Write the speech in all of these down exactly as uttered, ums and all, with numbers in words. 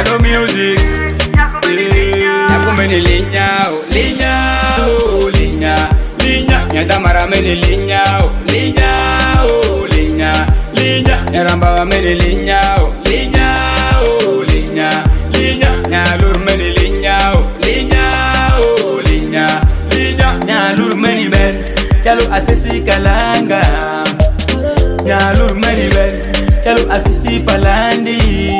Shadow music. Nakumeni linya, oh, linya, oh, linya, linya. Nyadamara meni linya, oh, linya, oh, linya, linya. Nyaramba meni linya, oh, linya, oh, linya, linya. Nyalur meni linya, oh, linya, oh, linya, linya. Nyalur meni ben, chalo asisi kalanga. Nyalur meni ben, chalo asisi palandi.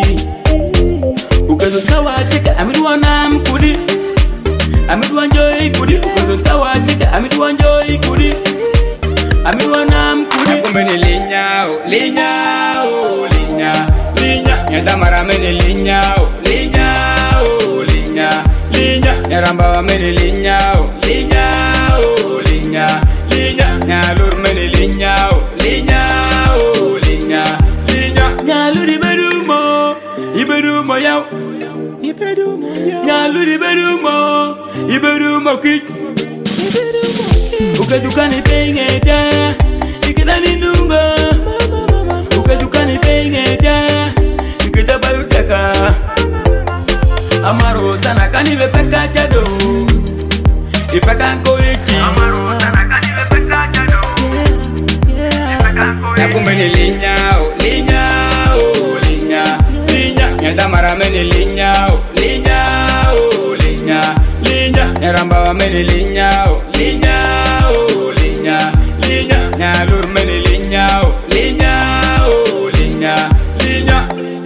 Ukazo sawa chika amidwa na mkudi, amidwa njoi kudi. Ukazo sawa chika amidwa njoi kudi, amidwa na mkudi. Nakumeni linya, oh, linya, oh, linya, linya. Nyadamara meni linya, oh, linya, oh, linya, linya. Nyaramba meni linya, oh, linya, oh, linya, linya. Nyalur meni linya, oh, linya, oh, linya, linya. Nyalur iberumo, iberumo yao, iberumo yao. Nyalur iberumo, iberumo kik, iberumo kik. Ukadukani pengeta, ikidani nunga. Ukadukani pengeta, ikida bayutaka. Amaro sana kani vepeka chado, ipeka nkolichi. Amaro sana kani vepeka chado, ipeka nkolichi. Nakumeni linya, oh, linya, oh, linya, linya. Nyadamara meni linya, oh, linya, oh, linya, linya. Nyaramba meni linya, oh, linya, oh, linya, linya. Nyalur meni linya, oh, linya, oh, linya, linya.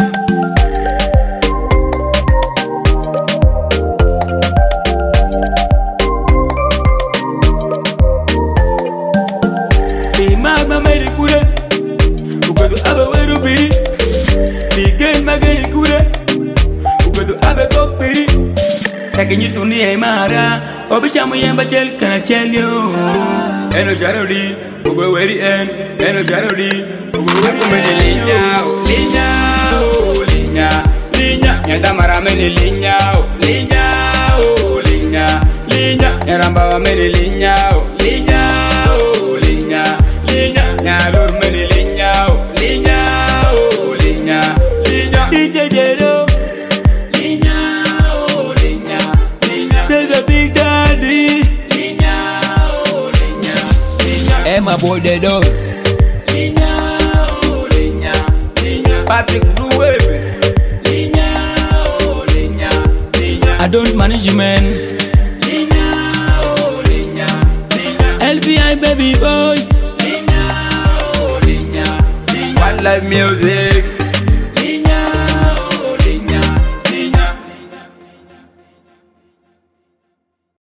Mama meri kure, ukwado abe weru biri. Bigen mageni kure, ukwado abe kokbiri. Takinyi tuni ya imara, obisha muyemba chel kana chelyo. Eno jarodi, ugwe weri en, eno jarodi, ugwe weri meni linya, oh, linya, oh, linya, linya. Nyadamara meni linya, oh, linya, oh, linya, linya. Nyaramba meni linya, oh, linya, oh, linya, linya. Nyalur meni linya, oh, linya, oh, linya, linya. D J Jero, linya, oh, linya, linya. Say the big daddy, linya, oh, linya, linya. Hey, my boy, they do. Linya, oh, linya, linya. Patrick Blue Wave, linya, oh, linya, linya. Adult management, linya, oh, linya, linya. L V I baby boy. One life music.